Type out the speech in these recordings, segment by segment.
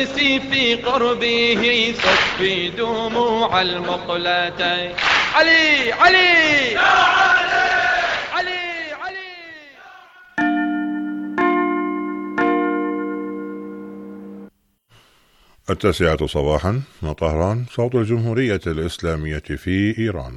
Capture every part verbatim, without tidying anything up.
السيسي في قربه صفي دموع المقلتين. علي علي يا علي علي علي. التاسعة صباحا من طهران، صوت الجمهورية الإسلامية في إيران.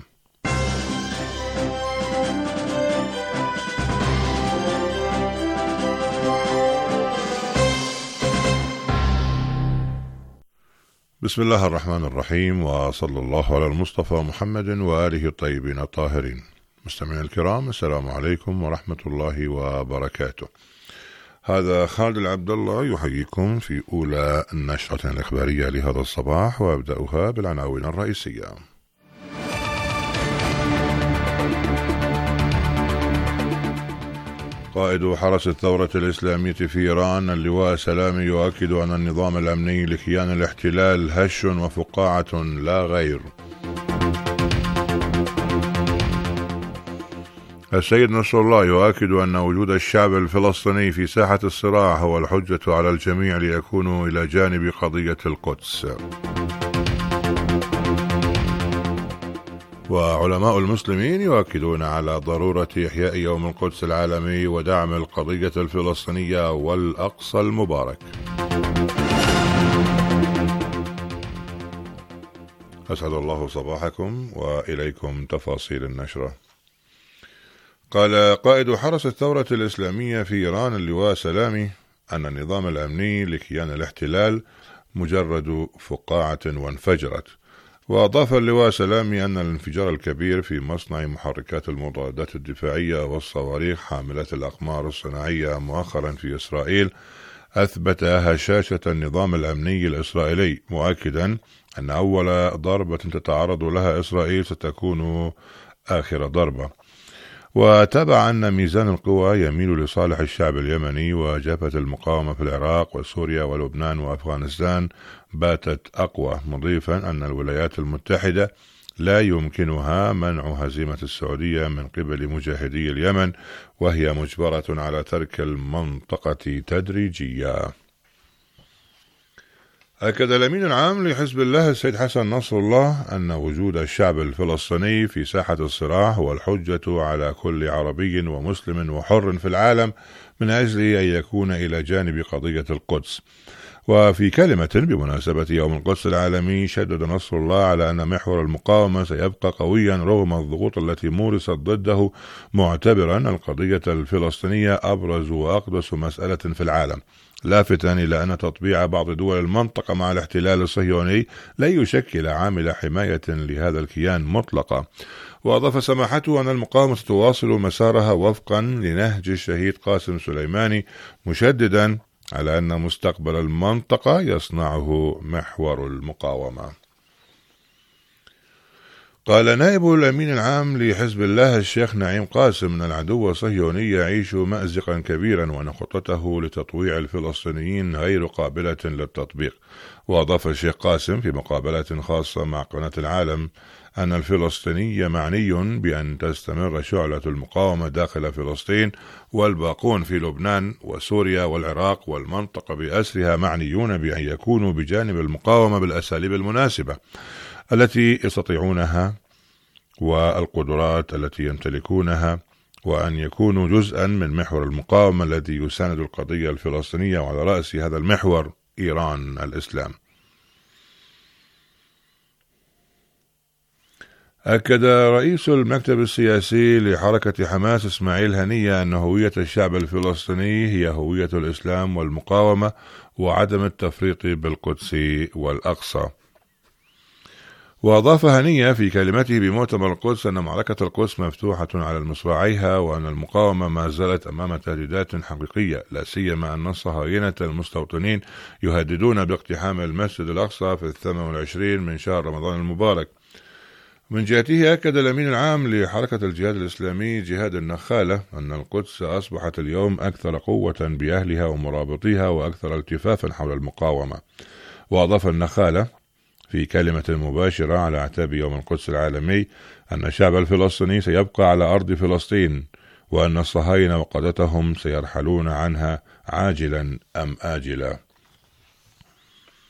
بسم الله الرحمن الرحيم، وصلى الله على المصطفى محمد وآله الطيبين الطاهرين. مستمعينا الكرام، السلام عليكم ورحمة الله وبركاته. هذا خالد العبد الله يحييكم في أولى النشرة الإخبارية لهذا الصباح، وأبدأها بالعناوين الرئيسية. قائد حرس الثورة الإسلامية في إيران اللواء سلامي يؤكد أن النظام الأمني لكيان الاحتلال هش وفقاعة لا غير. السيد نصر الله يؤكد أن وجود الشعب الفلسطيني في ساحة الصراع هو الحجة على الجميع ليكونوا إلى جانب قضية القدس. وعلماء المسلمين يؤكدون على ضرورة إحياء يوم القدس العالمي ودعم القضية الفلسطينية والأقصى المبارك. أسعد الله صباحكم، وإليكم تفاصيل النشرة. قال قائد حرس الثورة الإسلامية في إيران اللواء سلامي أن النظام الأمني لكيان الاحتلال مجرد فقاعة وانفجرت. وأضاف اللواء سلامي أن الانفجار الكبير في مصنع محركات المضادات الدفاعية والصواريخ حاملة الأقمار الصناعية مؤخرا في إسرائيل أثبت هشاشة النظام الأمني الإسرائيلي، مؤكدا أن أول ضربة تتعرض لها إسرائيل ستكون آخر ضربة. وتابع أن ميزان القوى يميل لصالح الشعب اليمني، وجبهة المقاومة في العراق وسوريا ولبنان وأفغانستان باتت أقوى، مضيفا أن الولايات المتحدة لا يمكنها منع هزيمة السعودية من قبل مجاهدي اليمن، وهي مجبرة على ترك المنطقة تدريجيا. أكد الأمين العام لحزب الله السيد حسن نصر الله أن وجود الشعب الفلسطيني في ساحة الصراع هو الحجة على كل عربي ومسلم وحر في العالم من أجل أن يكون إلى جانب قضية القدس. وفي كلمة بمناسبة يوم القدس العالمي شدد نصر الله على أن محور المقاومة سيبقى قويا رغم الضغوط التي مورست ضده، معتبرا القضية الفلسطينية أبرز وأقدس مسألة في العالم، لافتا إلى أن تطبيع بعض دول المنطقة مع الاحتلال الصهيوني لا يشكل عامل حماية لهذا الكيان مطلقة. وأضاف سماحته أن المقاومة تواصل مسارها وفقا لنهج الشهيد قاسم سليماني، مشددا على أن مستقبل المنطقة يصنعه محور المقاومة. قال نائب الأمين العام لحزب الله الشيخ نعيم قاسم أن العدو الصهيوني يعيش مأزقا كبيرا، وأن خطته لتطويع الفلسطينيين غير قابلة للتطبيق. وأضاف الشيخ قاسم في مقابلة خاصة مع قناة العالم أن الفلسطيني معني بأن تستمر شعلة المقاومة داخل فلسطين، والباقون في لبنان وسوريا والعراق والمنطقة بأسرها معنيون بأن يكونوا بجانب المقاومة بالأساليب المناسبة التي يستطيعونها والقدرات التي يمتلكونها، وأن يكونوا جزءا من محور المقاومة الذي يساند القضية الفلسطينية، وعلى رأس هذا المحور إيران الإسلام. أكد رئيس المكتب السياسي لحركة حماس إسماعيل هنية أن هوية الشعب الفلسطيني هي هوية الإسلام والمقاومة، وعدم التفريط بالقدس والأقصى. وأضاف هنية في كلمته بمؤتمر القدس أن معركة القدس مفتوحة على مصراعيها، وأن المقاومة ما زالت أمام تهديدات حقيقية، لا سيما أن الصهاينة المستوطنين يهددون باقتحام المسجد الأقصى في الثامن والعشرين من شهر رمضان المبارك. من جهته أكد الأمين العام لحركة الجهاد الإسلامي جهاد النخالة أن القدس أصبحت اليوم أكثر قوة بأهلها ومرابطيها وأكثر التفافا حول المقاومة. وأضاف النخالة في كلمة مباشرة على اعتاب يوم القدس العالمي أن الشعب الفلسطيني سيبقى على أرض فلسطين، وأن الصهاينة وقادتهم سيرحلون عنها عاجلا أم آجلا.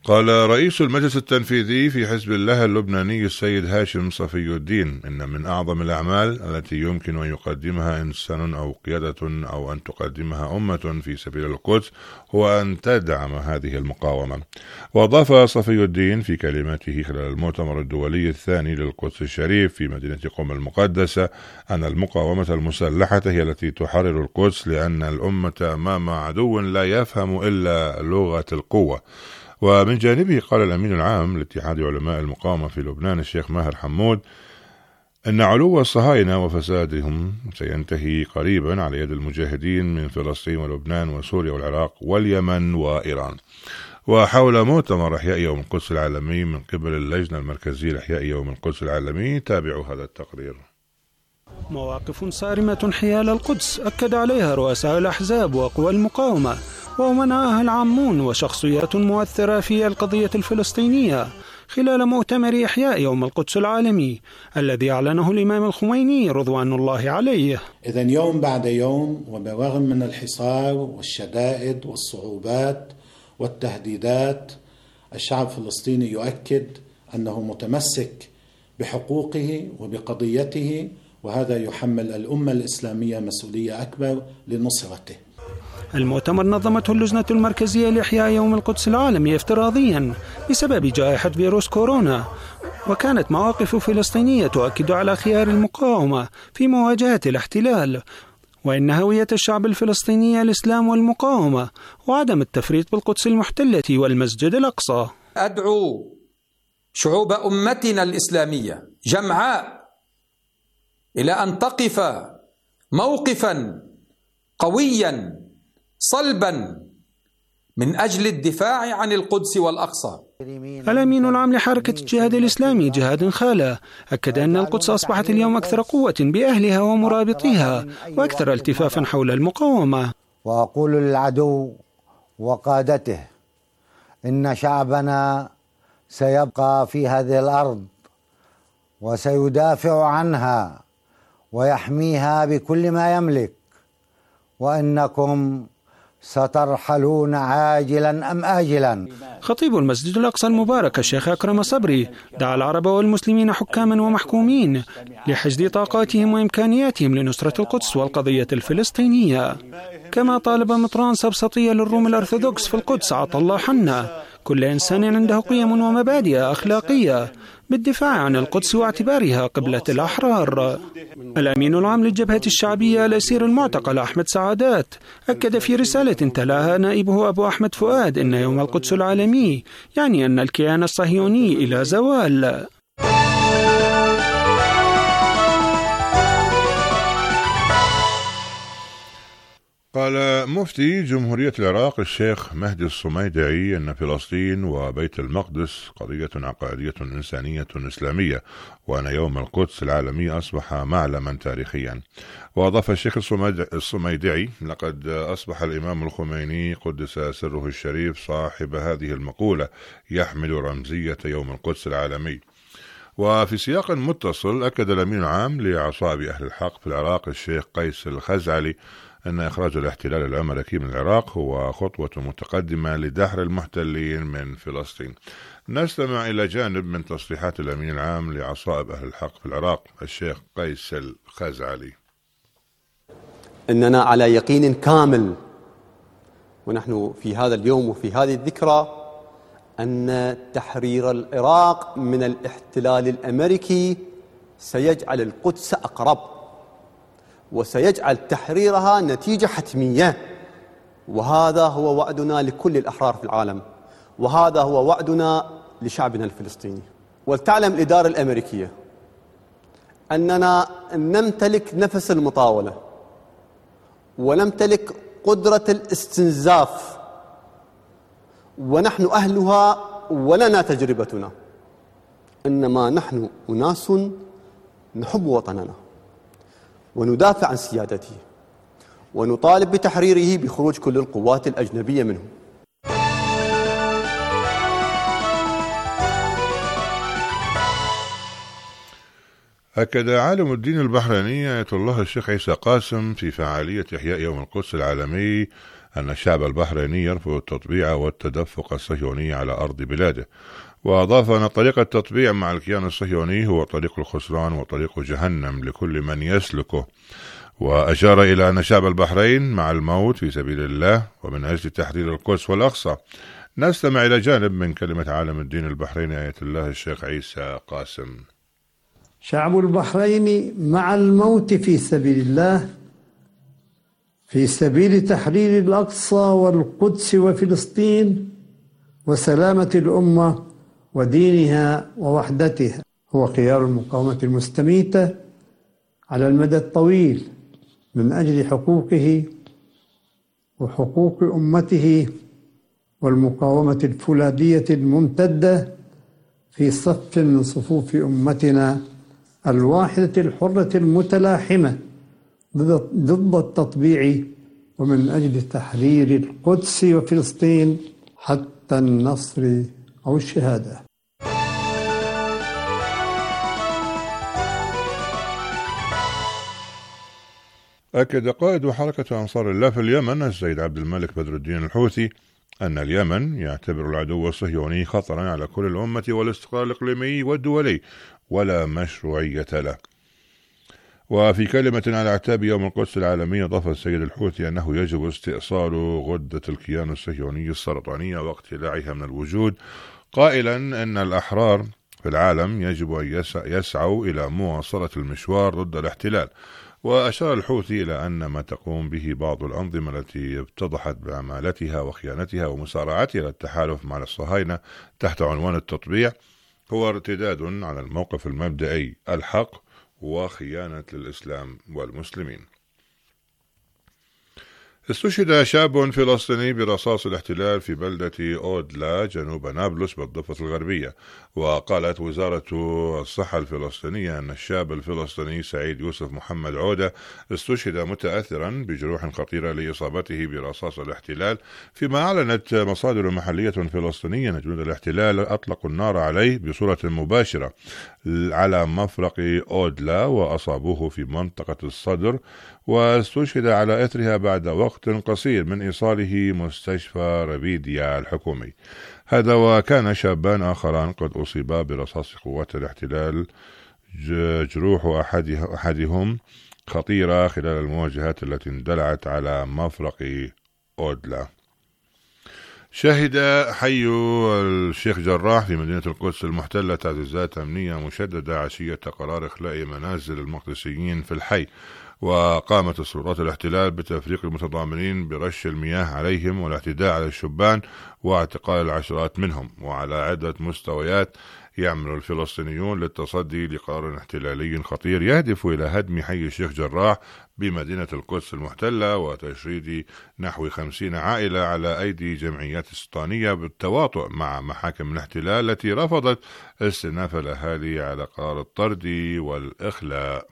قال رئيس المجلس التنفيذي في حزب الله اللبناني السيد هاشم صفي الدين إن من أعظم الأعمال التي يمكن أن يقدمها إنسان أو قيادة أو أن تقدمها أمة في سبيل القدس هو أن تدعم هذه المقاومة. وأضاف صفي الدين في كلمته خلال المؤتمر الدولي الثاني للقدس الشريف في مدينة قم المقدسة أن المقاومة المسلحة هي التي تحرر القدس، لأن الأمة أمام عدو لا يفهم إلا لغة القوة. ومن جانبه قال الأمين العام لاتحاد علماء المقاومة في لبنان الشيخ ماهر حمود إن علو الصهاينة وفسادهم سينتهي قريبا على يد المجاهدين من فلسطين ولبنان وسوريا والعراق واليمن وإيران. وحول مؤتمر إحياء يوم القدس العالمي من قبل اللجنة المركزية لإحياء يوم القدس العالمي تابعوا هذا التقرير. مواقف صارمة حيال القدس أكد عليها رؤساء الأحزاب وقوى المقاومة وأمناءها العامون وشخصيات مؤثرة في القضية الفلسطينية خلال مؤتمر إحياء يوم القدس العالمي الذي أعلنه الإمام الخميني رضوان الله عليه. إذن يوم بعد يوم وبالرغم من الحصار والشدائد والصعوبات والتهديدات، الشعب الفلسطيني يؤكد أنه متمسك بحقوقه وبقضيته، وهذا يحمل الأمة الإسلامية مسؤولية أكبر لنصرته. المؤتمر نظمته اللجنة المركزية لإحياء يوم القدس العالمي افتراضيا بسبب جائحة فيروس كورونا، وكانت مواقف فلسطينية تؤكد على خيار المقاومة في مواجهة الاحتلال، وإن هوية الشعب الفلسطيني الإسلام والمقاومة وعدم التفريط بالقدس المحتلة والمسجد الأقصى. أدعو شعوب أمتنا الإسلامية جمعاء إلى أن تقف موقفا قويا صلبا من أجل الدفاع عن القدس والأقصى. الأمين العام لحركة الجهاد الإسلامي جهاد خالة أكد أن القدس أصبحت اليوم أكثر قوة بأهلها ومرابطيها وأكثر التفافا حول المقاومة. وأقول للعدو وقادته إن شعبنا سيبقى في هذه الأرض وسيدافع عنها ويحميها بكل ما يملك، وإنكم سترحلون عاجلا أم آجلا. خطيب المسجد الأقصى المبارك الشيخ أكرم صبري دعا العرب والمسلمين حكاما ومحكومين لحشد طاقاتهم وإمكانياتهم لنصرة القدس والقضية الفلسطينية. كما طالب مطران سبسطية للروم الأرثوذكس في القدس عطا الله حنا كل إنسان عنده قيم ومبادئ أخلاقية بالدفاع عن القدس واعتبارها قبلة الأحرار. الأمين العام للجبهة الشعبية الأسير المعتقل أحمد سعادات أكد في رسالة تلاها نائبه أبو أحمد فؤاد أن يوم القدس العالمي يعني أن الكيان الصهيوني إلى زوال. قال مفتي جمهورية العراق الشيخ مهدي الصميدعي أن فلسطين وبيت المقدس قضية عقائدية إنسانية إسلامية، وأن يوم القدس العالمي أصبح معلما تاريخيا. وأضاف الشيخ الصميدعي لقد أصبح الإمام الخميني قدس سره الشريف صاحب هذه المقولة يحمل رمزية يوم القدس العالمي. وفي سياق متصل أكد الأمين العام لعصاب أهل الحق في العراق الشيخ قيس الخزعلي أن إخراج الاحتلال الأمريكي من العراق هو خطوة متقدمة لدحر المحتلين من فلسطين. نستمع إلى جانب من تصريحات الأمين العام لعصائب أهل الحق في العراق الشيخ قيس الخزعلي. إننا على يقين كامل ونحن في هذا اليوم وفي هذه الذكرى أن تحرير العراق من الاحتلال الأمريكي سيجعل القدس أقرب، وسيجعل تحريرها نتيجة حتمية، وهذا هو وعدنا لكل الأحرار في العالم، وهذا هو وعدنا لشعبنا الفلسطيني. ولتعلم الإدارة الأمريكية أننا نمتلك نفس المطاولة ونمتلك قدرة الاستنزاف، ونحن أهلها ولنا تجربتنا، إنما نحن أناس نحب وطننا وندافع عن سيادته ونطالب بتحريره بخروج كل القوات الأجنبية منه. أكد عالم الدين البحريني آية الله الشيخ عيسى قاسم في فعالية إحياء يوم القدس العالمي أن الشعب البحريني يرفض التطبيع والتدفق الصهيوني على أرض بلاده. وأضاف أن طريق التطبيع مع الكيان الصهيوني هو طريق الخسران وطريق جهنم لكل من يسلكه. وأشار إلى أن شعب البحرين مع الموت في سبيل الله ومن أجل تحرير القدس والأقصى. نستمع إلى جانب من كلمة عالم الدين البحريني آية الله الشيخ عيسى قاسم. شعب البحرين مع الموت في سبيل الله في سبيل تحرير الأقصى والقدس وفلسطين وسلامة الأمة ودينها ووحدتها، هو خيار المقاومة المستميتة على المدى الطويل من أجل حقوقه وحقوق أمته والمقاومة الفولاذية الممتدة في صف من صفوف أمتنا الواحدة الحرة المتلاحمة ضد التطبيع ومن أجل تحرير القدس وفلسطين حتى النصر أو الشهادة. أكد قائد حركة أنصار الله في اليمن السيد عبد الملك بدر الدين الحوثي أن اليمن يعتبر العدو الصهيوني خطرا على كل الأمة والاستقرار الإقليمي والدولي ولا مشروعية له. وفي كلمة على اعتاب يوم القدس العالمي أضاف السيد الحوثي أنه يجب استئصال غدة الكيان الصهيوني السرطانية واقتلاعها من الوجود، قائلا أن الأحرار في العالم يجب أن يسعوا إلى مواصلة المشوار ضد الاحتلال. وأشار الحوثي إلى أن ما تقوم به بعض الأنظمة التي اتضحت بعمالتها وخيانتها ومسارعتها للتحالف مع الصهاينة تحت عنوان التطبيع هو ارتداد على الموقف المبدئي الحق وخيانة للإسلام والمسلمين. استشهد شاب فلسطيني برصاص الاحتلال في بلدة أودلا جنوب نابلس بالضفة الغربية. وقالت وزارة الصحة الفلسطينية أن الشاب الفلسطيني سعيد يوسف محمد عودة استشهد متأثرا بجروح خطيرة لإصابته برصاص الاحتلال، فيما أعلنت مصادر محلية فلسطينية أن جنود الاحتلال أطلقوا النار عليه بصورة مباشرة على مفرق أودلا وأصابوه في منطقة الصدر، واستشهد على إثرها بعد وقت قصير من إيصاله مستشفى ربيديا الحكومي. هذا وكان شابان آخران قد أصيبا برصاص قوات الاحتلال، جروح أحدهم خطيرة خلال المواجهات التي اندلعت على مفرق أودلا. شهد حي الشيخ جراح في مدينة القدس المحتلة تعزيزات أمنية مشددة عشية قرار إخلاء منازل المقدسيين في الحي، وقامت السلطات الاحتلال بتفريق المتضامنين برش المياه عليهم والاعتداء على الشبان واعتقال العشرات منهم. وعلى عدة مستويات يعمل الفلسطينيون للتصدي لقرار احتلالي خطير يهدف إلى هدم حي الشيخ جراح بمدينة القدس المحتلة وتشريد نحو خمسين عائلة على أيدي جمعيات استيطانية بالتواطؤ مع محاكم الاحتلال التي رفضت استئناف الأهالي على قرار الطرد والإخلاء.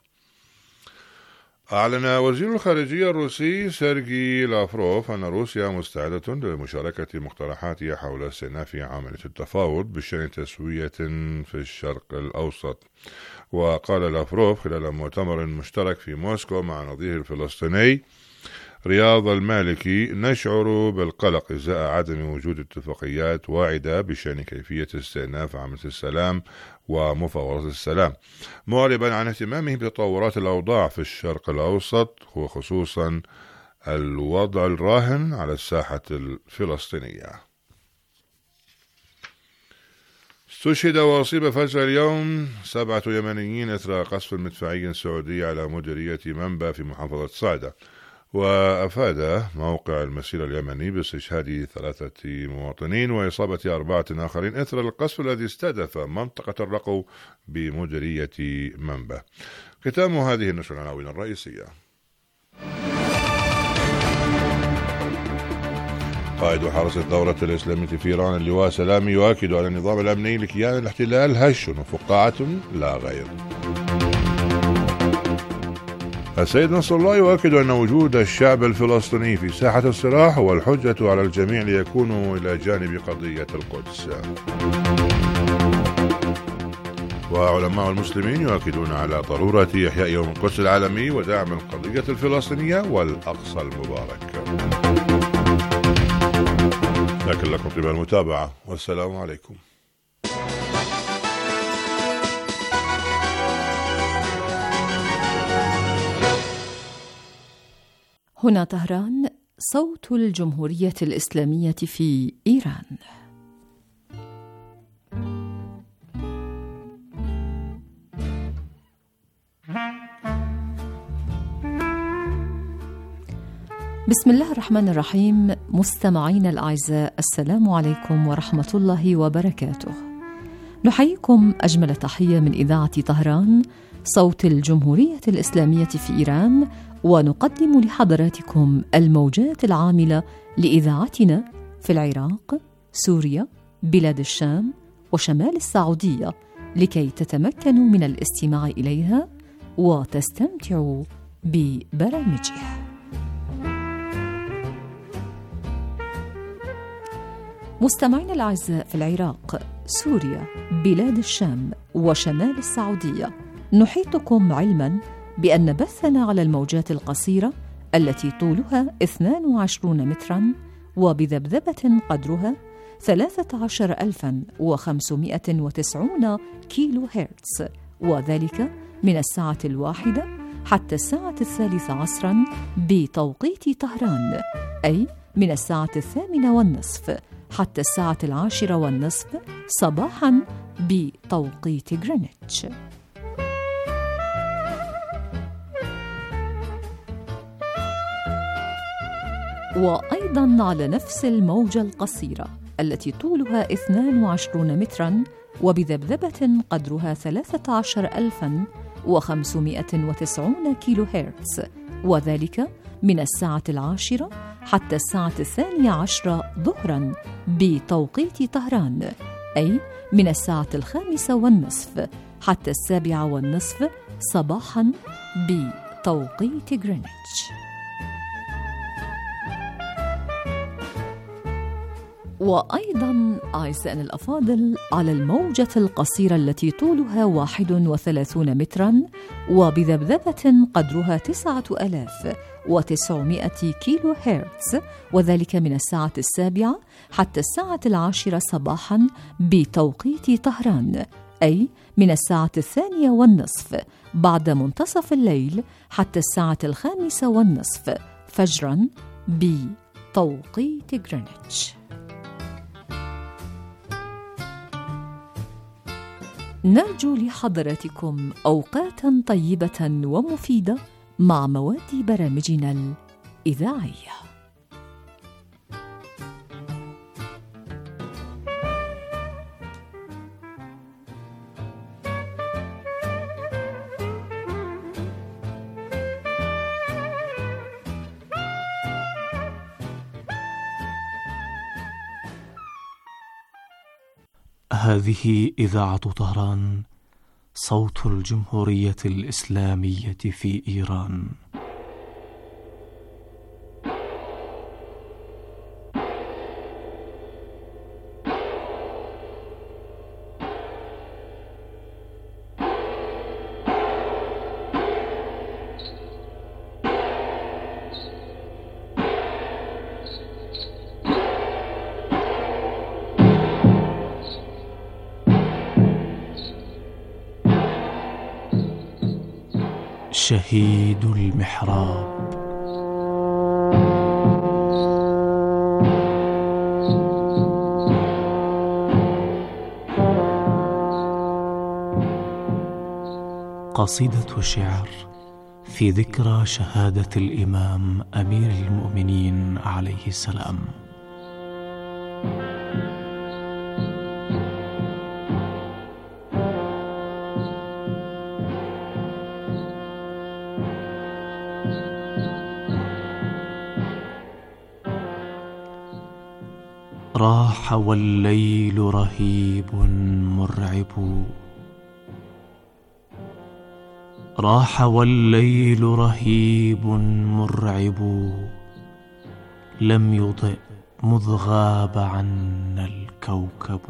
أعلن وزير الخارجية الروسي سيرجي لافروف أن روسيا مستعدة لمشاركة مقترحاتها حول استئناف عملية التفاوض بشأن تسوية في الشرق الأوسط. وقال لافروف خلال مؤتمر مشترك في موسكو مع نظيره الفلسطيني رياض المالكي: نشعر بالقلق إزاء عدم وجود اتفاقيات واعدة بشأن كيفية استئناف عملية السلام ومفاوضات السلام، معربا عن اهتمامه بتطورات الأوضاع في الشرق الأوسط وخصوصا الوضع الراهن على الساحة الفلسطينية. استشهد وأصيب فجر اليوم سبعة يمنيين إثر قصف مدفعي سعودي على مديرية منبع في محافظة صعدة. وأفاد موقع المسيرة اليمني باستشهاد ثلاثة مواطنين وإصابة أربعة آخرين إثر القصف الذي استهدف منطقة الرقو بمديرية منبع. ختام هذه النشرة العناوين الرئيسية. قائد حرس الدولة الإسلامية في إيران اللواء سلامي يؤكد على النظام الأمني لكيان الاحتلال هش وفقاعة لا غير. السيد نصر الله يؤكد أن وجود الشعب الفلسطيني في ساحة الصراع هو الحجة على الجميع ليكونوا إلى جانب قضية القدس. وعلماء المسلمين يؤكدون على ضرورة إحياء يوم القدس العالمي ودعم القضية الفلسطينية والأقصى المبارك. شاكر لكم طيب المتابعة والسلام عليكم. هنا طهران، صوت الجمهورية الإسلامية في إيران. بسم الله الرحمن الرحيم. مستمعينا الأعزاء، السلام عليكم ورحمة الله وبركاته. نحييكم أجمل تحية من إذاعة طهران، صوت الجمهورية الإسلامية في إيران، ونقدم لحضراتكم الموجات العاملة لإذاعتنا في العراق، سوريا، بلاد الشام وشمال السعودية، لكي تتمكنوا من الاستماع إليها وتستمتعوا ببرامجها. مستمعينا الأعزاء في العراق، سوريا، بلاد الشام وشمال السعودية، نحيطكم علما بأن بثنا على الموجات القصيرة التي طولها اثنان وعشرين مترا وبذبذبة قدرها ثلاثة عشر ألفا وخمسمائة وتسعين كيلو هرتز، وذلك من الساعة الواحدة حتى الساعة الثالثة عصرا بتوقيت طهران، أي من الساعة الثامنة والنصف حتى الساعة العاشرة والنصف صباحا بتوقيت غرينتش. وأيضا على نفس الموجة القصيرة التي طولها اثنان وعشرين مترا وبذبذبة قدرها ثلاثة عشر ألفا وخمسمائة وتسعين كيلو هرتز، وذلك من الساعة العاشرة حتى الساعة الثانية عشرة ظهرا بتوقيت طهران، أي من الساعة الخامسة والنصف حتى السابعة والنصف صباحا بتوقيت غرينتش. وأيضا أعزائنا الأفاضل، على الموجة القصيرة التي طولها واحد وثلاثون مترا وبذبذبة قدرها تسعة آلاف وتسعمائة كيلو هرتز، وذلك من الساعة السابعة حتى الساعة العاشرة صباحا بتوقيت طهران، أي من الساعة الثانية والنصف بعد منتصف الليل حتى الساعة الخامسة والنصف فجرا بتوقيت غرينتش. نرجو لحضراتكم أوقاتا طيبة ومفيدة مع مواد برامجنا الإذاعية. هذه إذاعة طهران، صوت الجمهورية الإسلامية في إيران. شهيد المحراب. قصيدة شعر في ذكرى شهادة الإمام أمير المؤمنين عليه السلام. راح والليل رهيب مرعب، راح والليل رهيب مرعب، لم يضئ مذ غاب عنا الكوكب.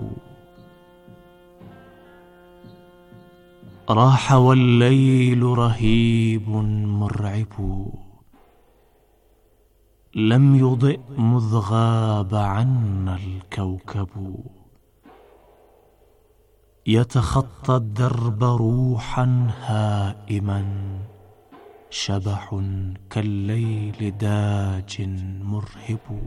راح والليل رهيب مرعب، لم يضئ مذ غاب عنا الكوكب، يتخطى الدرب روحا هائما، شبح كالليل داج مرهب.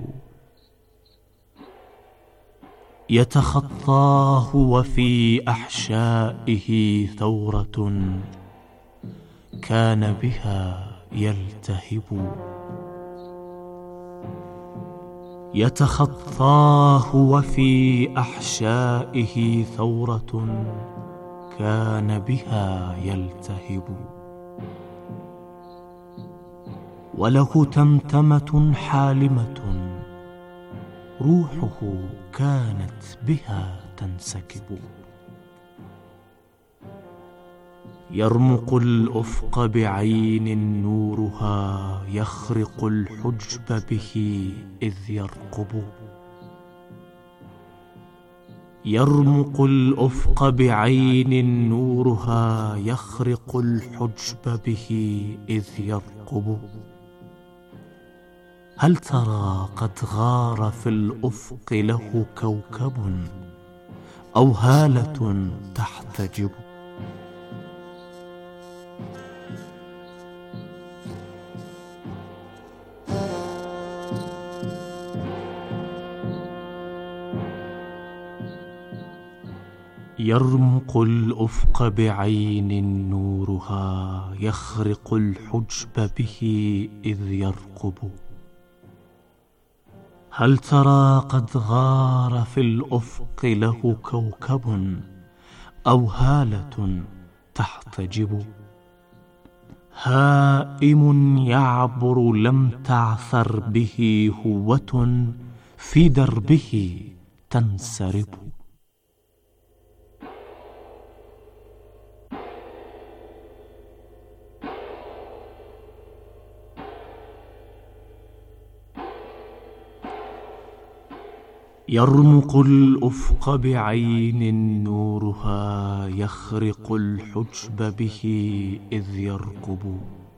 يتخطاه وفي أحشائه ثورة كان بها يلتهب. يتخطاه وفي أحشائه ثورة كان بها يلتهب. وله تمتمة حالمة روحه كانت بها تنسكب. يرمق الأفق بعين نورها يخرق الحجب به إذ يرقب. يرمق الأفق بعين نورها يخرق الحجب به إذ يرقب. هل ترى قد غار في الأفق له كوكب أو هالة تحتجب؟ يرمق الأفق بعين نورها يخرق الحجب به إذ يرقب. هل ترى قد غار في الأفق له كوكب أو هالة تحتجب؟ هائم يعبر لم تعثر به هوة في دربه تنسرب. يرمق الأفق بعين نورها يخرق الحجب به إذ يرقب.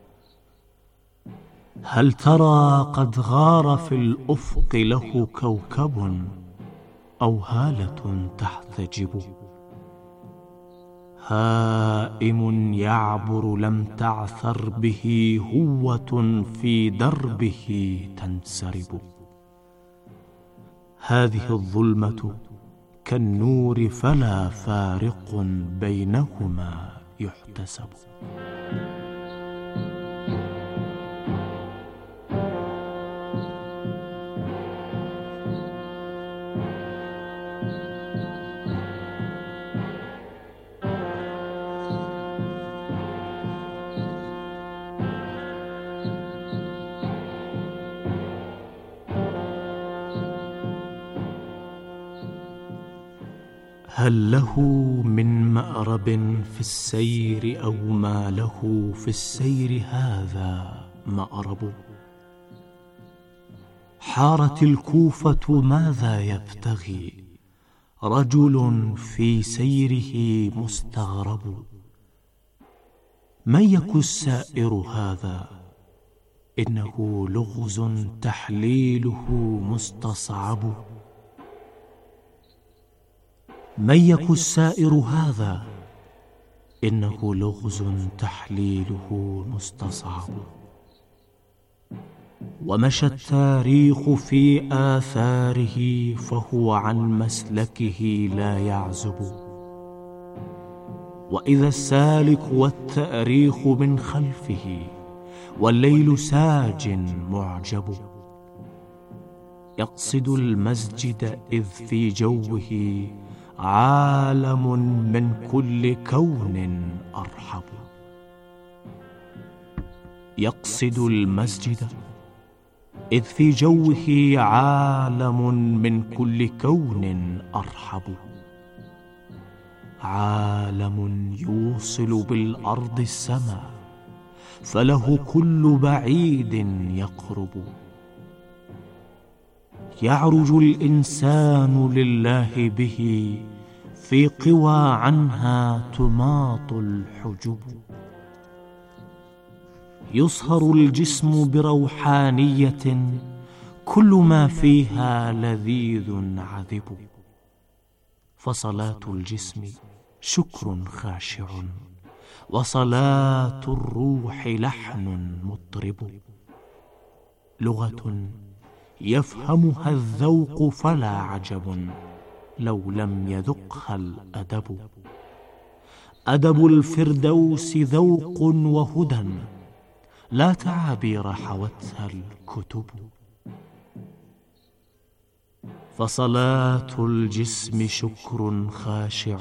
هل ترى قد غار في الأفق له كوكب أو هالة تحتجب؟ هائم يعبر لم تعثر به هوة في دربه تنسرب. هذه الظلمة كالنور فلا فارق بينهما يحتسب. هل له من مأرب في السير أو ما له في السير هذا مأرب؟ حارت الكوفة ماذا يبتغي رجل في سيره مستغرب. من يك السائر هذا إنه لغز تحليله مستصعب. من يك السائر هذا إنه لغز تحليله مستصعب. ومشى التاريخ في آثاره فهو عن مسلكه لا يعزب. وإذا السالك والتأريخ من خلفه والليل ساج معجب. يقصد المسجد إذ في جوه عالم من كل كون أرحب. يقصد المسجد إذ في جوه عالم من كل كون أرحب. عالم يوصل بالأرض السماء فله كل بعيد يقرب. يعرج الإنسان لله به في قوى عنها تماط الحجب. يصهر الجسم بروحانية كل ما فيها لذيذ عذب. فصلاة الجسم شكر خاشع، وصلاة الروح لحن مطرب. لغة يفهمها الذوق فلا عجب لو لم يذقها الأدب. أدب الفردوس ذوق وهدى، لا تعابير حوتها الكتب. فصلاة الجسم شكر خاشع،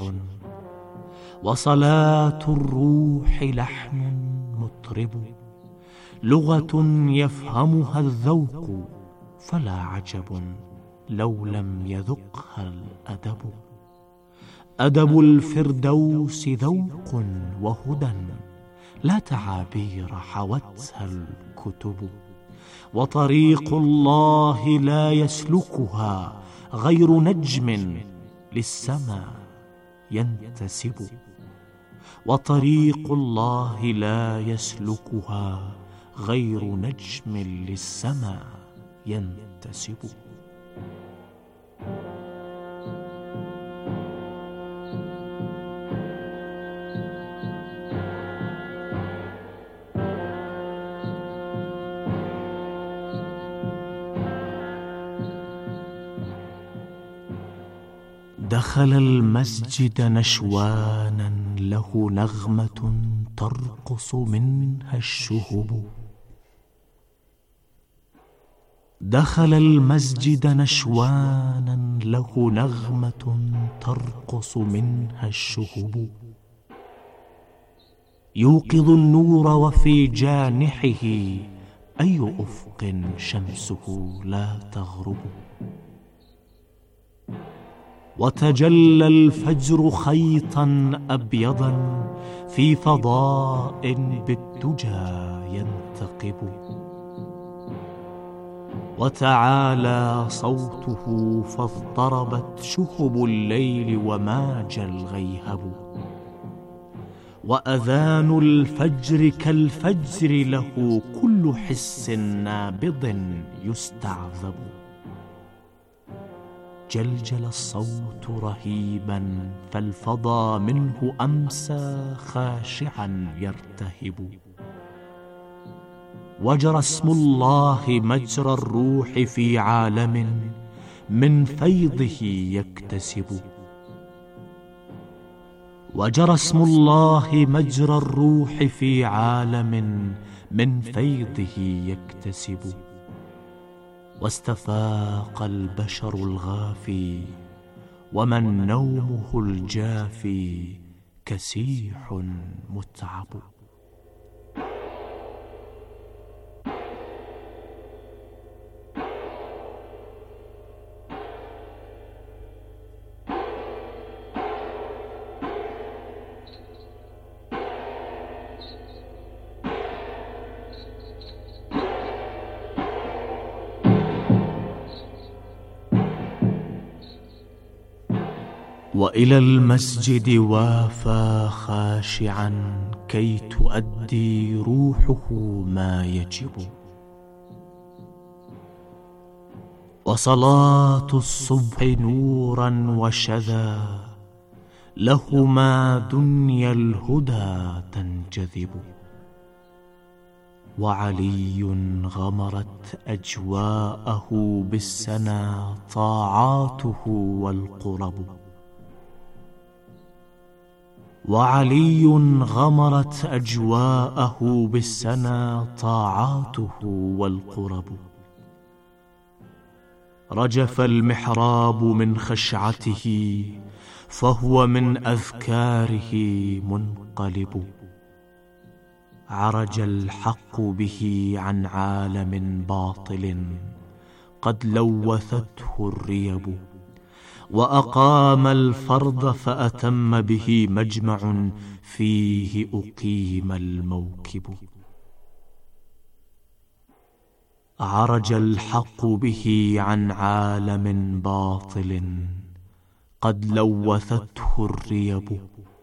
وصلاة الروح لحن مطرب. لغة يفهمها الذوق فلا عجب لو لم يذقها الأدب. أدب الفردوس ذوق وهدى، لا تعابير حوتها الكتب. وطريق الله لا يسلكها غير نجم للسماء ينتسب. وطريق الله لا يسلكها غير نجم للسماء ينتسب. دخل المسجد نشوانا له نغمة ترقص منها الشهب. دخل المسجد نشوانا له نغمة ترقص منها الشهب. يوقظ النور وفي جانحه أي أفق شمسه لا تغرب. وتجلى الفجر خيطا أبيضا في فضاء بالدجى ينتقب. وتعالى صوته فاضطربت شهب الليل وماج الغيهب. وأذان الفجر كالفجر له كل حس نابض يستعذب. جلجل الصوت رهيبا فالفضى منه أمسى خاشعا يرتهب. وجرى اسم الله مجرى الروح في عالم من فيضه يكتسب. وجرى اسم الله مجرى الروح في عالم من فيضه يكتسب. واستفاق البشر الغافي ومن نومه الجافي كسيح متعب. وإلى المسجد وافى خاشعا كي تؤدي روحه ما يجب. وصلاة الصبح نورا وشذا لهما دنيا الهدى تنجذب. وعلي غمرت أجواءه بالسنا طاعاته والقرب. وعلي غمرت أجواءه بالسنا طاعاته والقرب. رجف المحراب من خشعته فهو من أذكاره منقلب. عرج الحق به عن عالم باطل قد لوثته الريب. وأقام الفرض فأتم به مجمع فيه أقيم الموكب. عرج الحق به عن عالم باطل قد لوثته الريب.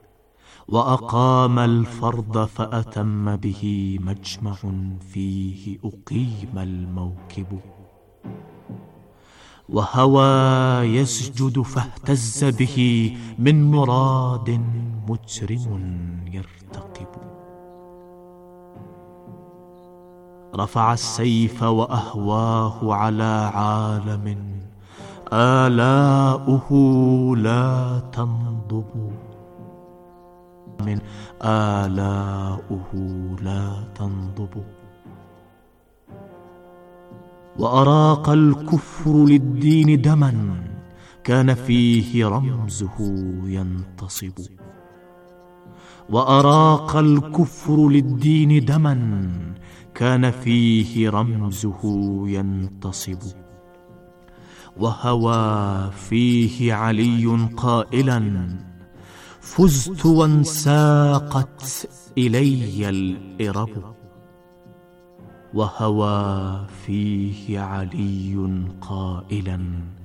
وأقام الفرض فأتم به مجمع فيه أقيم الموكب. وهوى يسجد فاهتز به من مراد مجرم يرتقب. رفع السيف وأهواه على عالم آلاؤه لا تنضب، من آلاؤه لا تنضب. وأراق الكفر للدين دما كان فيه رمزه ينتصب. وأراق الكفر للدين دما كان فيه رمزه ينتصب. وهوى فيه علي قائلا فزت وانساقت إلي الإرب. وهوى فيه علي قائلا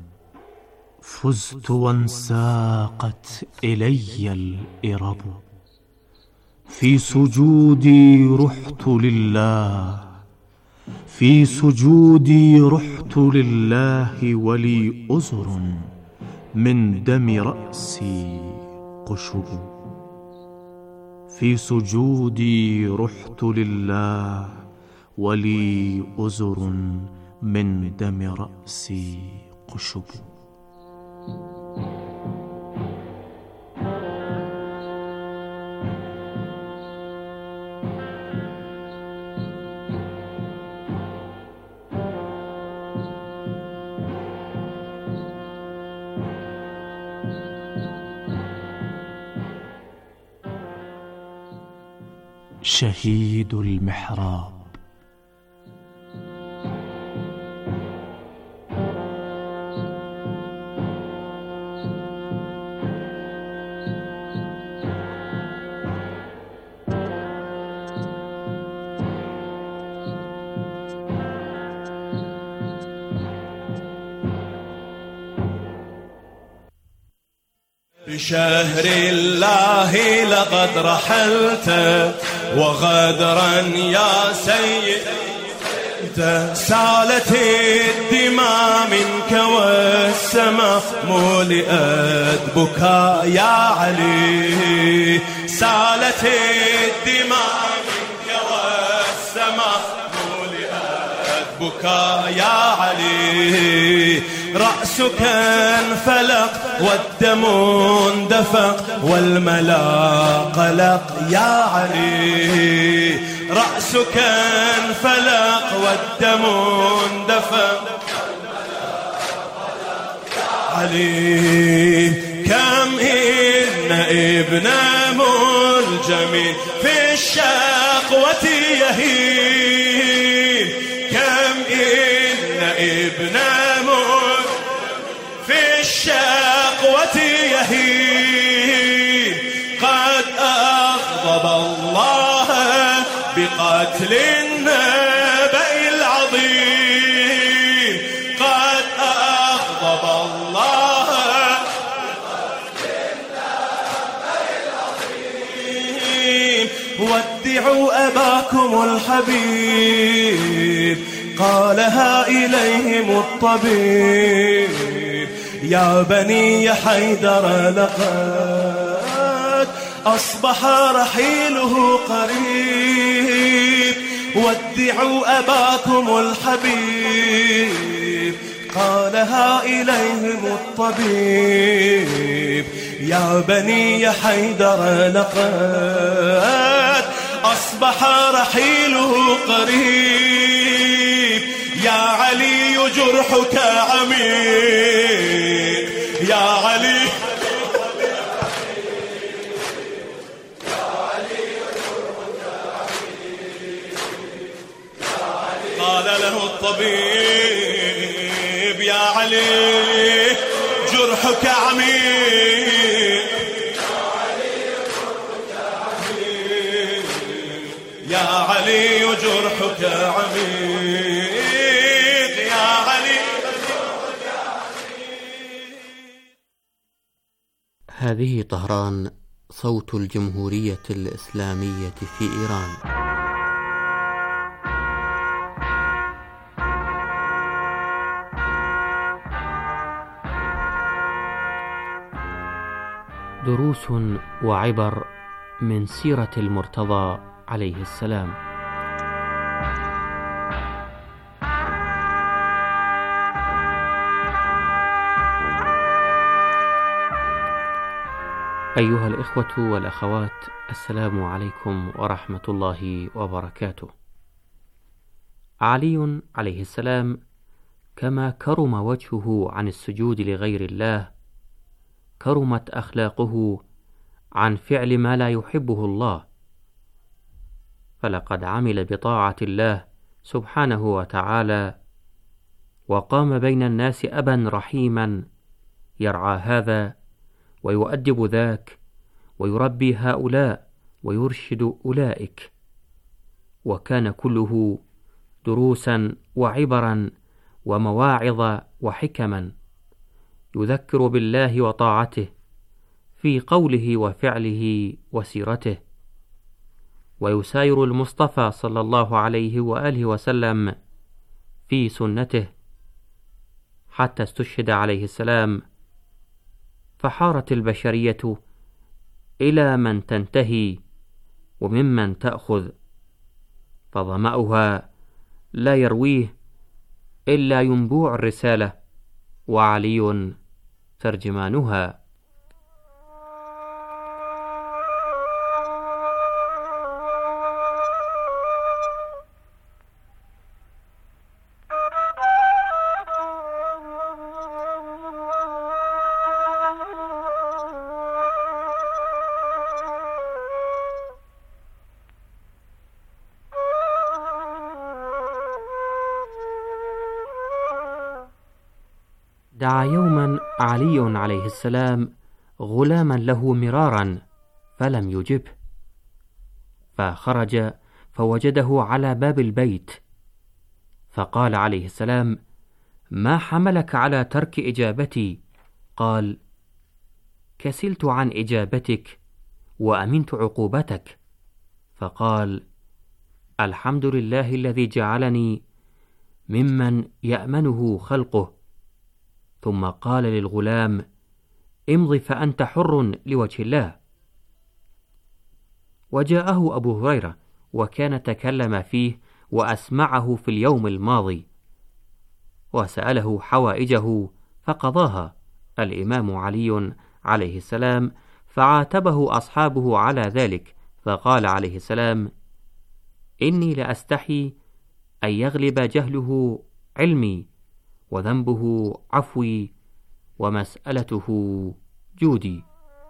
فزت وانساقت إلي الإرب. في سجودي رحت لله، في سجودي رحت لله ولي أزر من دم رأسي قشب. في سجودي رحت لله ولي أزر من دم رأسي قشب. شهيد المحراب. بشهر الله لقد رحلت وغدرا يا سيد، سالت الدماء منك والسماء ملئت بكاء يا علي. سالت الدماء منك والسماء ملئت بكاء يا علي. رأسك انفلق والدم اندفق والملا قلق يا علي. رأسك انفلق والدم اندفق يا علي. كم إن ابن ملجم في الشقوة يهين. كم إن ابن في الشقوة يهين. قد أغضب الله بقتل النبأ العظيم. قد أغضب الله بقتل النبأ العظيم. ودعوا أباكم الحبيب قالها إليهم الطبيب. يا بني حيدر لقد أصبح رحيله قريب. ودعوا أباكم الحبيب قالها إليهم الطبيب. يا بني حيدر لقد أصبح رحيله قريب. يا علي جرحك عميق. يا علي قال له الطبيب يا علي جرحك عميق. يا علي جرحك عميق. يا علي هذه طهران، صوت الجمهورية الإسلامية في إيران. دروس وعبر من سيرة المرتضى عليه السلام. أيها الإخوة والأخوات، السلام عليكم ورحمة الله وبركاته. علي عليه السلام كما كرم وجهه عن السجود لغير الله، كرمت أخلاقه عن فعل ما لا يحبه الله، فلقد عمل بطاعة الله سبحانه وتعالى، وقام بين الناس أبا رحيما يرعى هذا ويؤدب ذاك ويربي هؤلاء ويرشد أولئك، وكان كله دروسا وعبرا ومواعظ وحكما، يذكر بالله وطاعته في قوله وفعله وسيرته، ويساير المصطفى صلى الله عليه وآله وسلم في سنته، حتى استشهد عليه السلام، فحارت البشرية إلى من تنتهي وممن تأخذ، فظمأها لا يرويه إلا ينبوع الرسالة، وعلي ترجمانها. دعا يوما علي عليه السلام غلاما له مرارا فلم يجبه، فخرج فوجده على باب البيت، فقال عليه السلام: ما حملك على ترك إجابتي؟ قال: كسلت عن إجابتك وأمنت عقوبتك. فقال: الحمد لله الذي جعلني ممن يأمنه خلقه. ثم قال للغلام: امض فأنت حر لوجه الله. وجاءه أبو هريرة وكان تكلم فيه وأسمعه في اليوم الماضي، وسأله حوائجه فقضاها الإمام علي عليه السلام، فعاتبه أصحابه على ذلك، فقال عليه السلام: إني لأستحي أن يغلب جهله علمي، وذنبه عفوي، ومسألته جودي.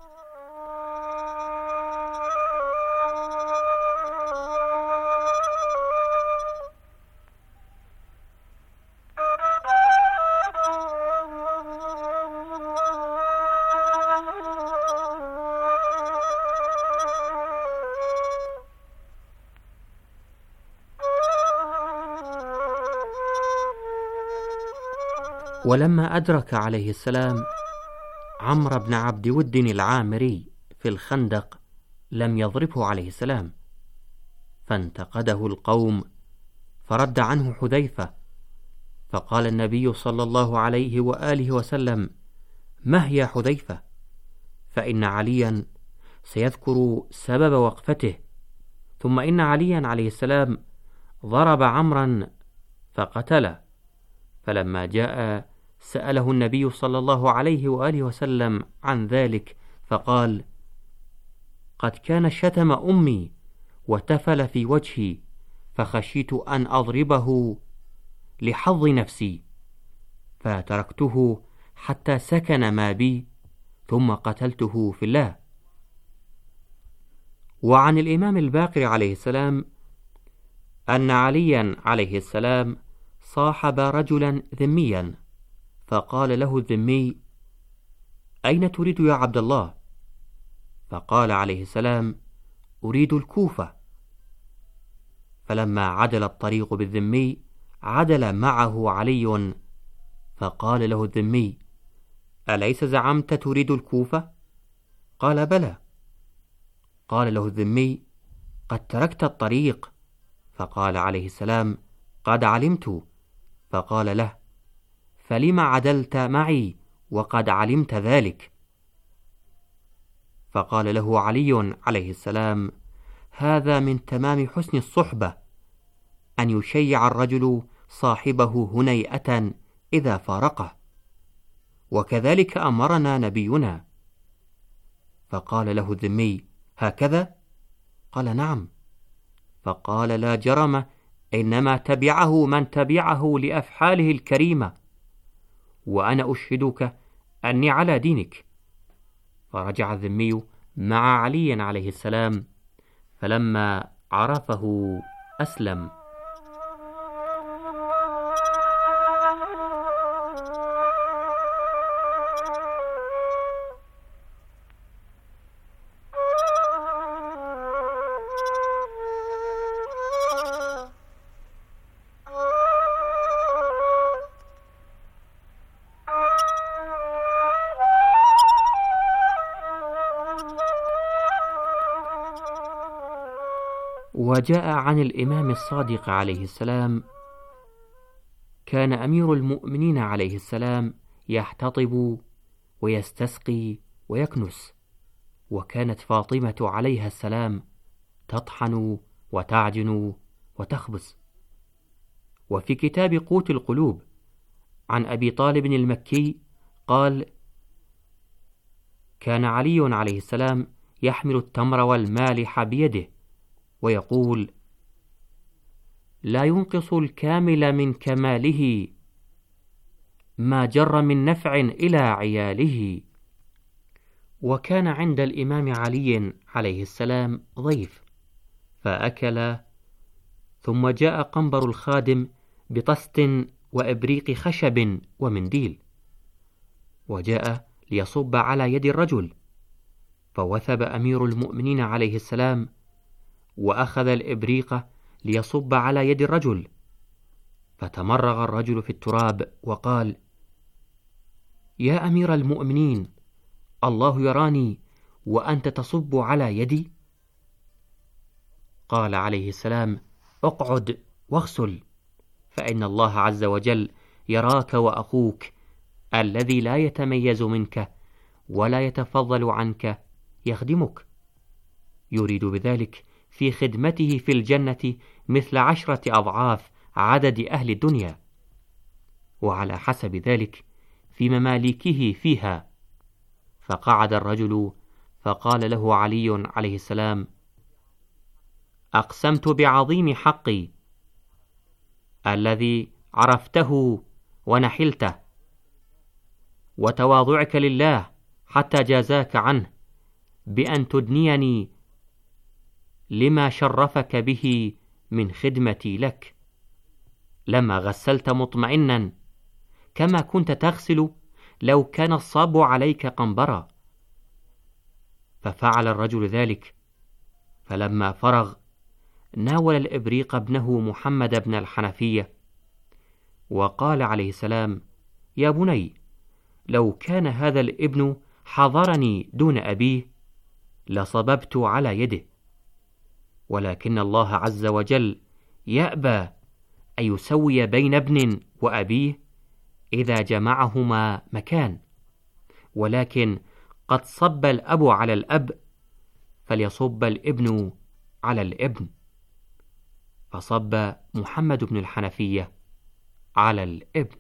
ولما أدرك عليه السلام عمرو بن عبد ود العامري في الخندق لم يضربه عليه السلام، فانتقده القوم، فرد عنه حذيفة، فقال النبي صلى الله عليه وآله وسلم: ما هي حذيفة؟ فإن عليا سيذكر سبب وقفته. ثم إن عليا عليه السلام ضرب عمرا فقتله، فلما جاء سأله النبي صلى الله عليه وآله وسلم عن ذلك، فقال: قد كان شتم أمي وتفل في وجهي، فخشيت أن أضربه لحظ نفسي، فتركته حتى سكن ما بي، ثم قتلته في الله. وعن الإمام الباقر عليه السلام أن عليا عليه السلام صاحب رجلا ذميا، فقال له الذمي: أين تريد يا عبد الله؟ فقال عليه السلام: أريد الكوفة. فلما عدل الطريق بالذمي عدل معه علي، فقال له الذمي: أليس زعمت تريد الكوفة؟ قال: بلى. قال له الذمي: قد تركت الطريق. فقال عليه السلام: قد علمت. فقال له: فلم عدلت معي وقد علمت ذلك؟ فقال له علي عليه السلام: هذا من تمام حسن الصحبة أن يشيع الرجل صاحبه هنيئة إذا فارقه، وكذلك أمرنا نبينا. فقال له الذمي: هكذا؟ قال: نعم. فقال: لا جرم، إنما تبعه من تبعه لأفعاله الكريمة، وأنا أشهدك أني على دينك. فرجع الذمي مع علي عليه السلام، فلما عرفه أسلم. وجاء عن الإمام الصادق عليه السلام: كان أمير المؤمنين عليه السلام يحتطب ويستسقي ويكنس، وكانت فاطمة عليها السلام تطحن وتعجن وتخبز. وفي كتاب قوت القلوب عن أبي طالب المكي قال: كان علي عليه السلام يحمل التمر والمالح بيده ويقول: لا ينقص الكامل من كماله ما جر من نفع إلى عياله. وكان عند الإمام علي عليه السلام ضيف، فأكل، ثم جاء قنبر الخادم بطست وإبريق خشب ومنديل، وجاء ليصب على يد الرجل، فوثب أمير المؤمنين عليه السلام وأخذ الإبريق ليصب على يد الرجل، فتمرغ الرجل في التراب وقال: يا أمير المؤمنين، الله يراني وأنت تصب على يدي؟ قال عليه السلام: اقعد واغسل، فإن الله عز وجل يراك وأخوك الذي لا يتميز منك ولا يتفضل عنك يخدمك، يريد بذلك في خدمته في الجنة مثل عشرة أضعاف عدد أهل الدنيا، وعلى حسب ذلك في مماليكه فيها. فقعد الرجل فقال له علي عليه السلام: أقسمت بعظيم حقي الذي عرفته ونحلته، وتواضعك لله حتى جازاك عنه، بأن تدنيني لما شرفك به من خدمتي لك، لما غسلت مطمئنا كما كنت تغسل لو كان الصاب عليك قنبرا. ففعل الرجل ذلك، فلما فرغ ناول الإبريق ابنه محمد بن الحنفية، وقال عليه السلام: يا بني، لو كان هذا الابن حضرني دون أبيه لصببت على يده، ولكن الله عز وجل يأبى أن يسوي بين ابن وأبيه إذا جمعهما مكان، ولكن قد صب الأب على الأب فليصب الابن على الابن، فصب محمد بن الحنفية على الابن.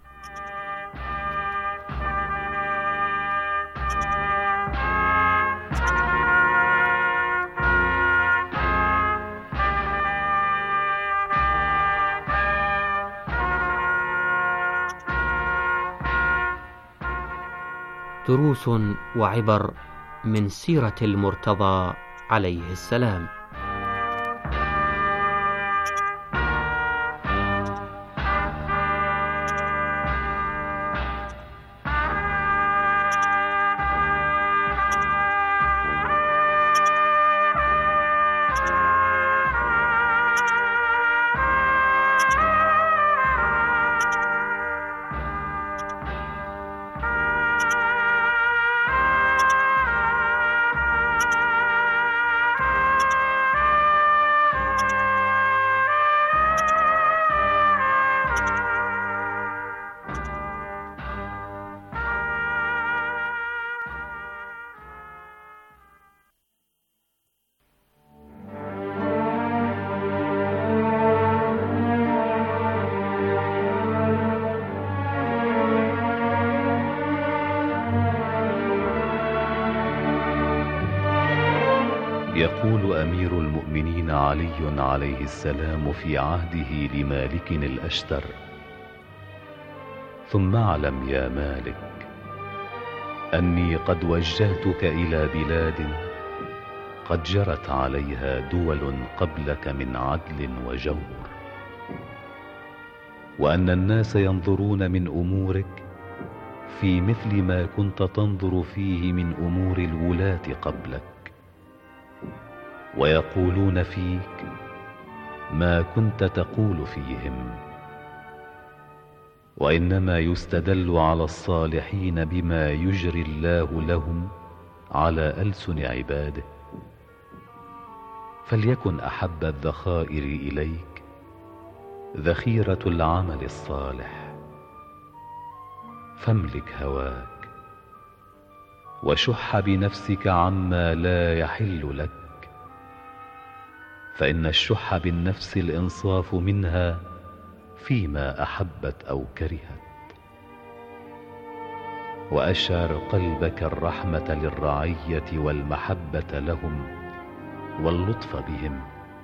دروس وعبر من سيرة المرتضى عليه السلام. يقول أمير المؤمنين علي عليه السلام في عهده لمالك الأشتر: ثم اعلم يا مالك أني قد وجهتك إلى بلاد قد جرت عليها دول قبلك من عدل وجور، وأن الناس ينظرون من أمورك في مثل ما كنت تنظر فيه من أمور الولاة قبلك، ويقولون فيك ما كنت تقول فيهم، وإنما يستدل على الصالحين بما يجري الله لهم على ألسن عباده. فليكن أحب الذخائر إليك ذخيرة العمل الصالح، فاملك هواك وشح بنفسك عما لا يحل لك، فإن الشح بالنفس الإنصاف منها فيما أحبت أو كرهت. وأشعر قلبك الرحمة للرعية والمحبة لهم واللطف بهم،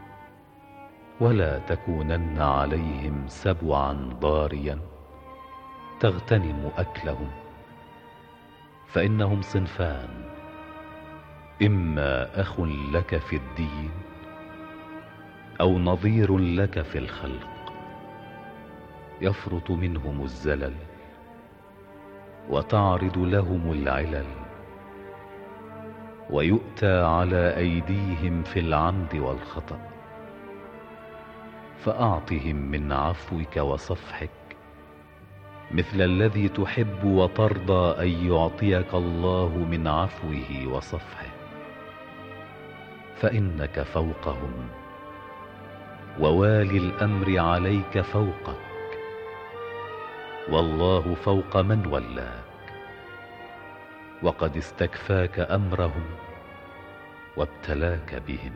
ولا تكونن عليهم سبعا ضاريا تغتنم أكلهم، فإنهم صنفان: إما أخ لك في الدين أو نظير لك في الخلق، يفرط منهم الزلل وتعرض لهم العلل، ويؤتى على أيديهم في العمد والخطأ، فأعطهم من عفوك وصفحك مثل الذي تحب وترضى أن يعطيك الله من عفوه وصفحه، فإنك فوقهم، ووالي الأمر عليك فوقك، والله فوق من ولاك، وقد استكفاك أمرهم وابتلاك بهم.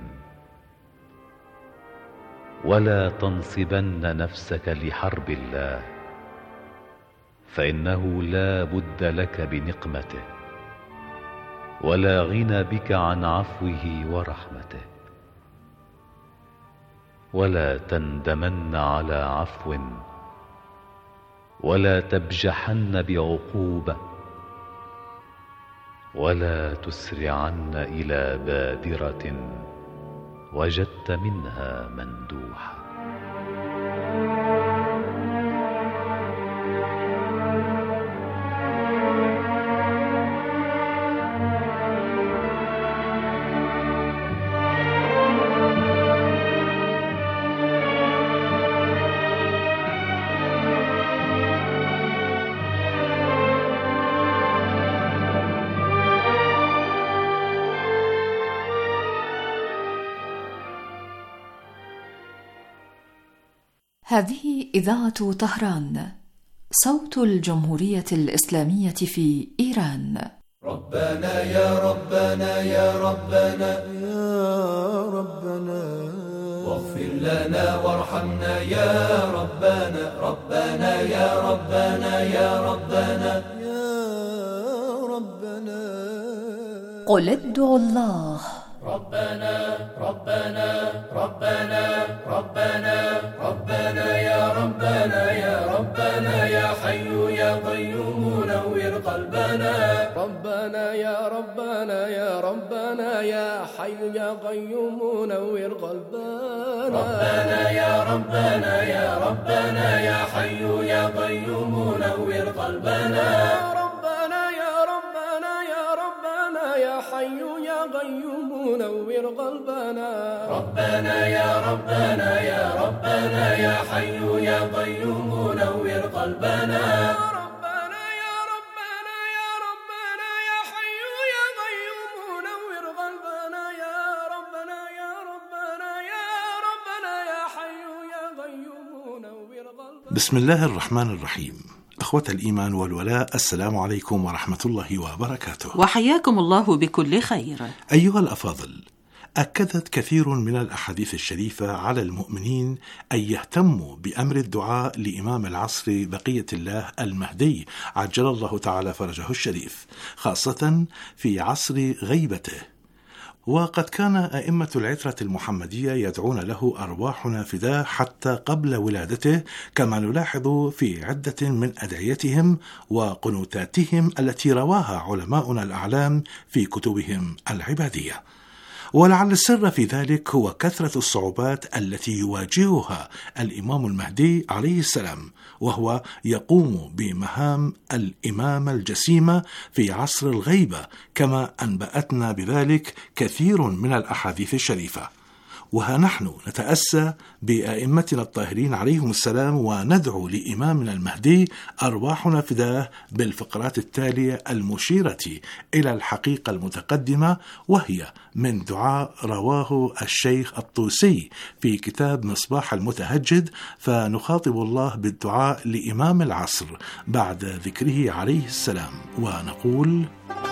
ولا تنصبن نفسك لحرب الله، فإنه لا بد لك بنقمته، ولا غنى بك عن عفوه ورحمته. ولا تندمن على عفو، ولا تبجحن بعقوبة، ولا تسرعن إلى بادرة وجدت منها مندوحة. هذه إذاعة طهران، صوت الجمهورية الإسلامية في إيران. ربنا يا ربنا يا ربنا يا ربنا، واغفر لنا وارحمنا يا ربنا، ربنا يا ربنا يا ربنا يا ربنا. قل ادعوا الله. ربنا ربنا ربنا ربنا ربنا يا ربنا يا ربنا يا حي يا قيوم نور قلبنا. ربنا يا ربنا يا ربنا يا حي يا قيوم نور قلبنا. ربنا يا ربنا يا ربنا يا حي يا قيوم نور قلبنا. ربنا يا ربنا يا ربنا يا حي يا قيوم نور قلبنا. ربنا يا ربنا يا ربنا يا حي يا قيوم نور قلبنا. ربنا يا ربنا يا ربنا يا حي يا قيوم نور قلبنا. يا ربنا يا ربنا يا ربنا يا حي يا قيوم نور قلبنا. بسم الله الرحمن الرحيم. أخوة الإيمان والولاء، السلام عليكم ورحمة الله وبركاته. وحياكم الله بكل خير. أيها الأفاضل، أكدت كثير من الأحاديث الشريفة على المؤمنين أن يهتموا بأمر الدعاء لإمام العصر بقية الله المهدي عجل الله تعالى فرجه الشريف، خاصة في عصر غيبته، وقد كان أئمة العترة المحمدية يدعون له أرواحنا فداه حتى قبل ولادته، كما نلاحظ في عدة من أدعيتهم وقنوتاتهم التي رواها علماؤنا الأعلام في كتبهم العبادية. ولعل السر في ذلك هو كثرة الصعوبات التي يواجهها الإمام المهدي عليه السلام، وهو يقوم بمهام الإمامة الجسيمة في عصر الغيبة، كما أنبأتنا بذلك كثير من الأحاديث الشريفة. وها نحن نتأسى بأئمتنا الطاهرين عليهم السلام وندعو لإمامنا المهدي أرواحنا فداه بالفقرات التالية المشيرة إلى الحقيقة المتقدمة، وهي من دعاء رواه الشيخ الطوسي في كتاب مصباح المتهجد، فنخاطب الله بالدعاء لإمام العصر بعد ذكره عليه السلام ونقول: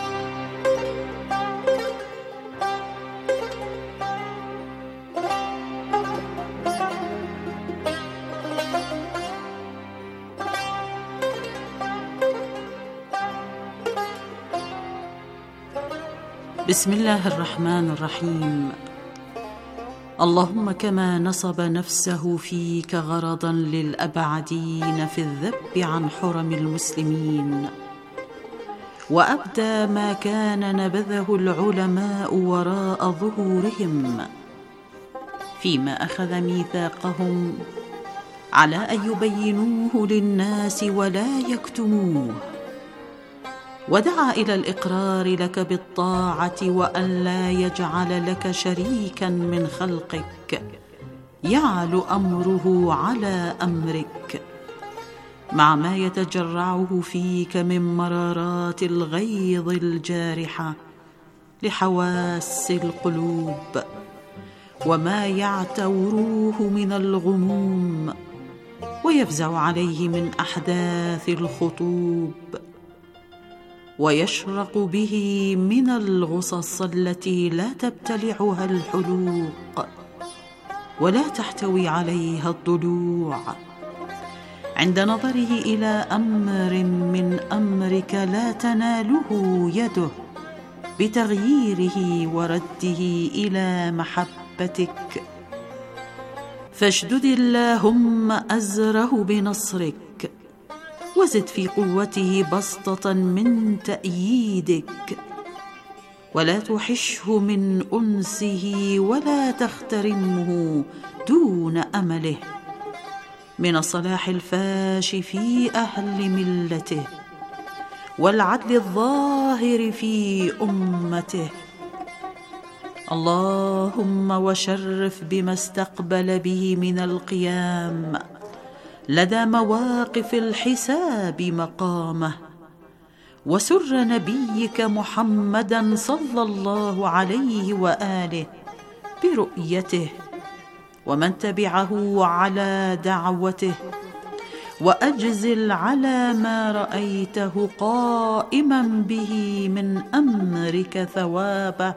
بسم الله الرحمن الرحيم. اللهم كما نصب نفسه فيك غرضا للأبعدين في الذب عن حرم المسلمين، وأبدى ما كان نبذه العلماء وراء ظهورهم، فيما أخذ ميثاقهم على أن يبينوه للناس ولا يكتموه، ودعا إلى الإقرار لك بالطاعة وأن لا يجعل لك شريكا من خلقك يعلو أمره على أمرك، مع ما يتجرعه فيك من مرارات الغيظ الجارحة لحواس القلوب، وما يعتوروه من الغموم ويفزع عليه من أحداث الخطوب، ويشرق به من الغصص التي لا تبتلعها الحلوق ولا تحتوي عليها الضلوع، عند نظره إلى أمر من أمرك لا تناله يده بتغييره ورده إلى محبتك، فاشدد اللهم أزره بنصرك، وزد في قوته بسطة من تأييدك، ولا تحشه من أنسه ولا تخترمه دون أمله، من الصلاح الفاش في أهل ملته والعدل الظاهر في أمته. اللهم وشرف بما استقبل به من القيام لدى مواقف الحساب مقامه، وسر نبيك محمدا صلى الله عليه وآله برؤيته، ومن تبعه على دعوته، وأجزل على ما رأيته قائما به من أمرك ثوابه،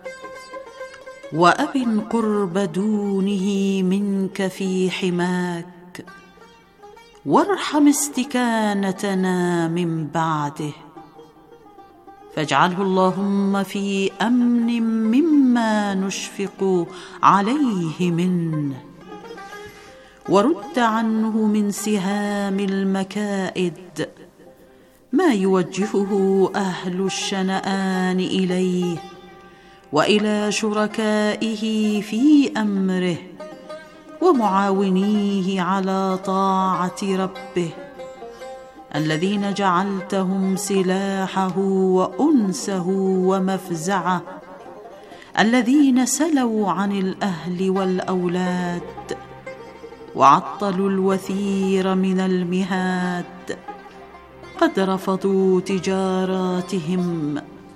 وأبن قرب دونه منك في حماك، وارحم استكانتنا من بعده، فاجعله اللهم في أمن مما نشفق عليه منه، ورد عنه من سهام المكائد ما يوجهه أهل الشنآن إليه وإلى شركائه في أمره ومعاونيه على طاعة ربه، الذين جعلتهم سلاحه وأنسه ومفزعه، الذين سلوا عن الأهل والأولاد وعطلوا الوثير من المهاد، قد رفضوا تجاراتهم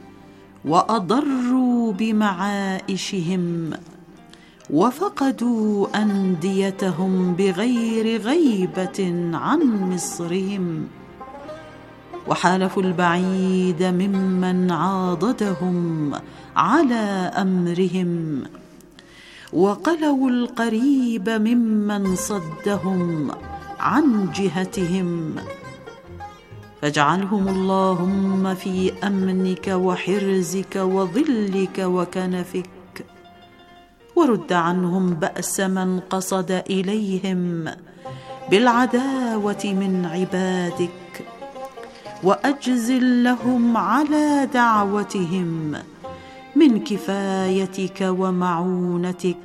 وأضروا بمعائشهم، وفقدوا أنديتهم بغير غيبة عن مصرهم، وحالفوا البعيد ممن عاضدهم على أمرهم، وقلوا القريب ممن صدهم عن جهتهم، فاجعلهم اللهم في أمنك وحرزك وظلك وكنفك، ورد عنهم بأس من قصد إليهم بالعداوة من عبادك، وأجزل لهم على دعوتهم من كفايتك ومعونتك،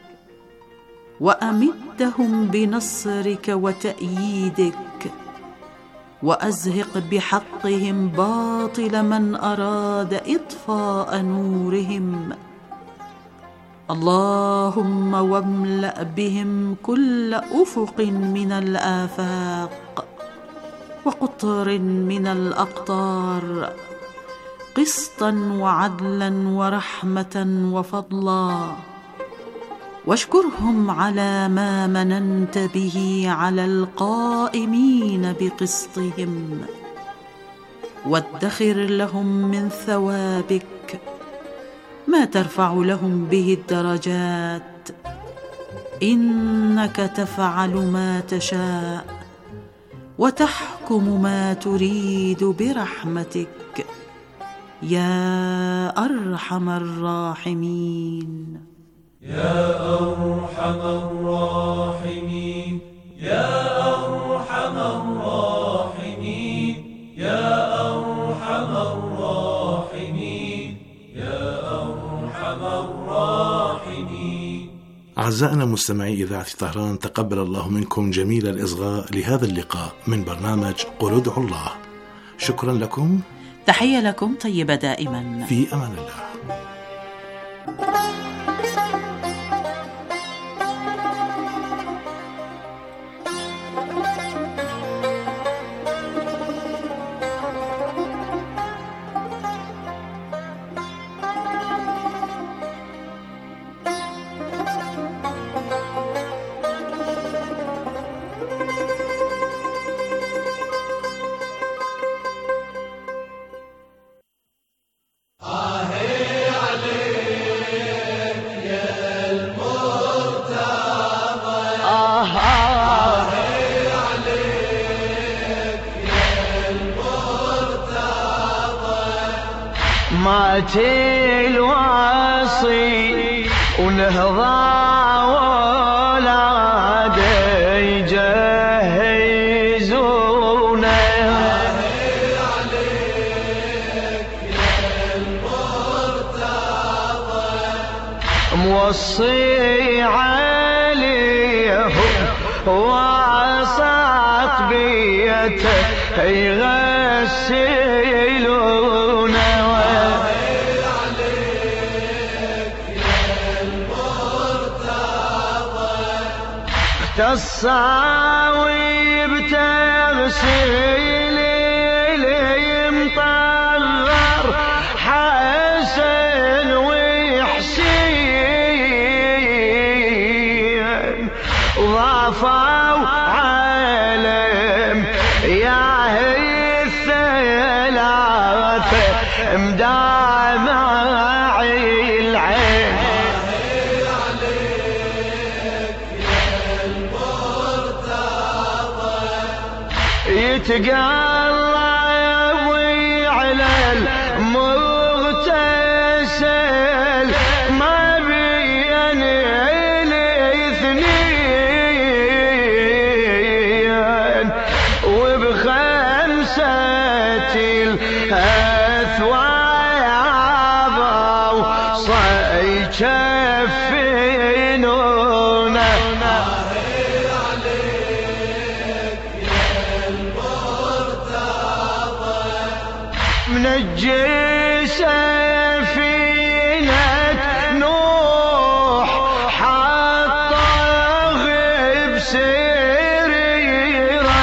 وأمدهم بنصرك وتأييدك، وأزهق بحقهم باطل من أراد إطفاء نورهم. اللهم واملأ بهم كل أفق من الآفاق وقطر من الأقطار قسطا وعدلا ورحمة وفضلا، واشكرهم على ما مننت به على القائمين بقسطهم، وادخر لهم من ثوابك ما ترفع لهم به الدرجات، إنك تفعل ما تشاء وتحكم ما تريد برحمتك يا أرحم الراحمين. يا أرحم الراحمين يا أرحم الراحمين يا أرحم الراحمين يا أرحم الراحمين. أعزائنا مستمعي إذاعة طهران، تقبل الله منكم جميل الإصغاء لهذا اللقاء من برنامج قل ادعوا الله. شكرا لكم، تحية لكم طيبة دائما، في أمان الله. ماتي الواصي ونهضى ولاد يجهزونه، موصي عليهم وسط بيته يغسلونه، الصاوي بتغسيل المطهر حسن وحسين، ضافوا علم يا هي الثلاثة مدامع العين، يتقلب على المغتسل ما بين الاثنين، وبخمسة الأثواب صيكفنونه، منجي سفينة نوح حطه بسريره،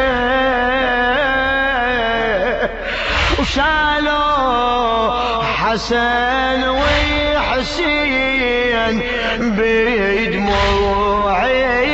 وشالوا حسن وحسين بدموعي